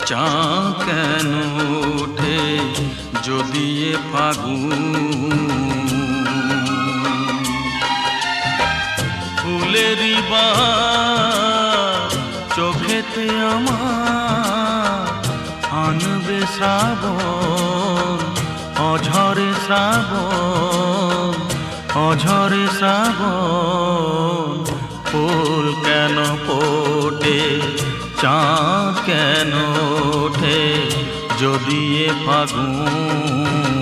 চাঁদ কেন ওঠে যদি এ ফাগুন, ফুলেরই বাহার চোখেতে আমার আনবে শ্রাবণ, অঝরে শ্রাবণ, অঝরে শ্রাবণ। ফুল কেন ফোটে চাঁদ কেন ওঠে যদি এ ফাগুন,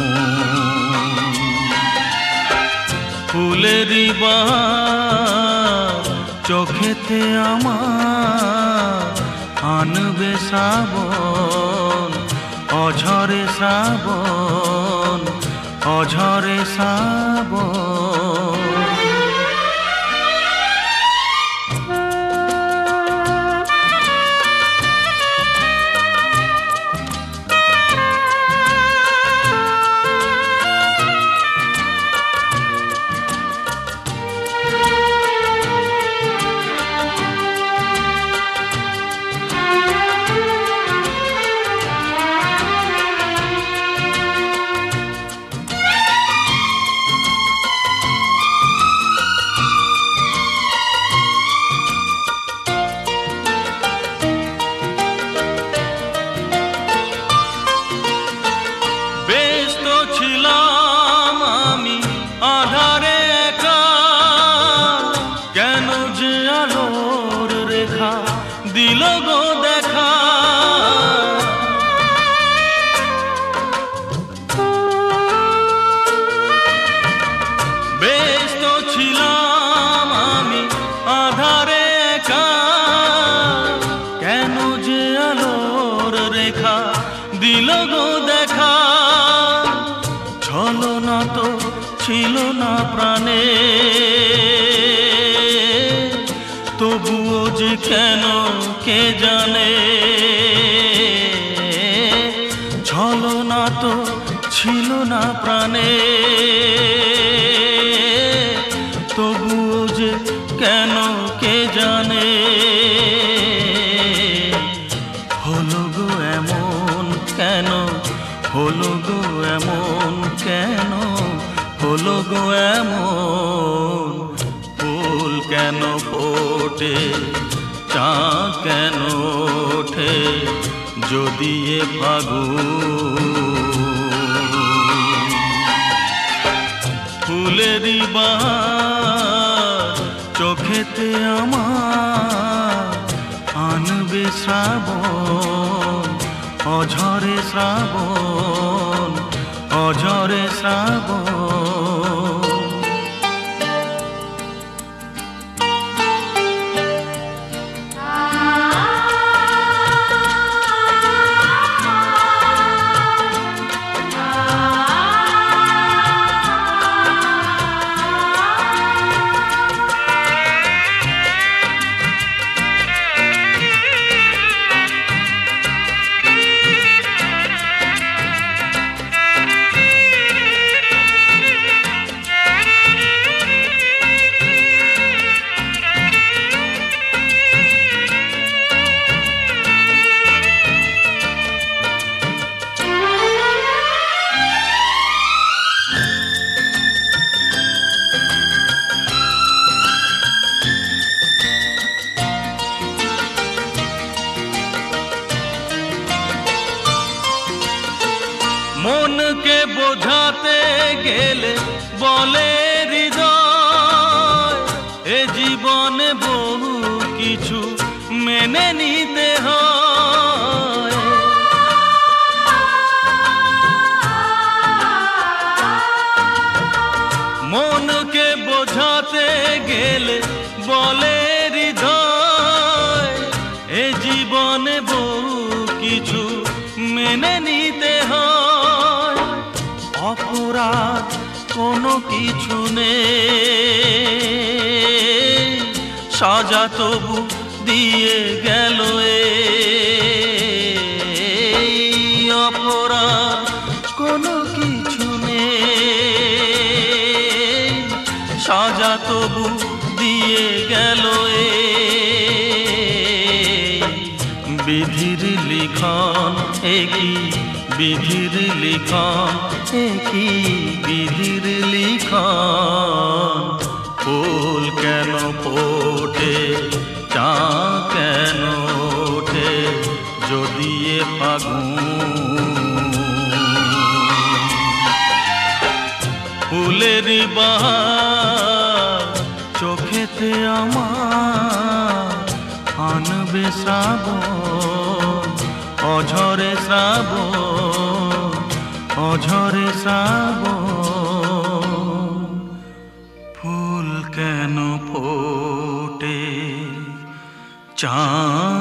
ফুলেরই বাহার চোখেতে আমার আনবে শ্রাবণ, অঝরে শ্রাবণ, অঝরে শ্রাবণ। ছিলাম আমি আধারে একা, কেন যে আলোর রেখা দিল গো দেখা। ব্যস্ত ছিলাম আমি আধারে একা, কেন যে আলোর রেখা দিল গো দেখা। ছলনা তো ছিল না প্রাণে, তবুও যে কেন কে জানে। ছলনা তো ছিল না প্রাণে, তবুও যে কেন কে জানে। হলো গো এমন কেন, হলো গো এমন কেন, হলো গো এমন। ফুল কেন ফোটে চাঁদ কেন ওঠে যদি এ ফাগুন, ফুলেরই বাহার চোখেতে আমার আনবে শ্রাবণ, অঝরে শ্রাবণ, অঝরে শ্রাবণ। মনকে বোঝাতে গেলে বলে হৃদয়, এ জীবনে বহু কিছু মেনে নিতে হয়। মনকে বোঝাতে গেলে বলে হৃদয়, এ জীবনে বহু কিছু মেনে নিতে হয়। অপরাধ কোনো কিছু নেই, সাজা তবু দিয়ে গেল এই। অপরাধ কোনো কিছু নেই, সাজা তবু দিয়ে গেল এই। বিধির লিখ লিখন, একই বিধির লিখন, একই বিধির লিখন। ফুল কেন ফোটে, চাঁ কেন ওঠে, যদি এ ফাগুন। ফুলেরই বাহার চোখেতে আমার, আনবে শ্রাবণ, অঝরে শ্রাবণ, অঝরে শ্রাবণ। ফুল কেন ফোটে, চাঁ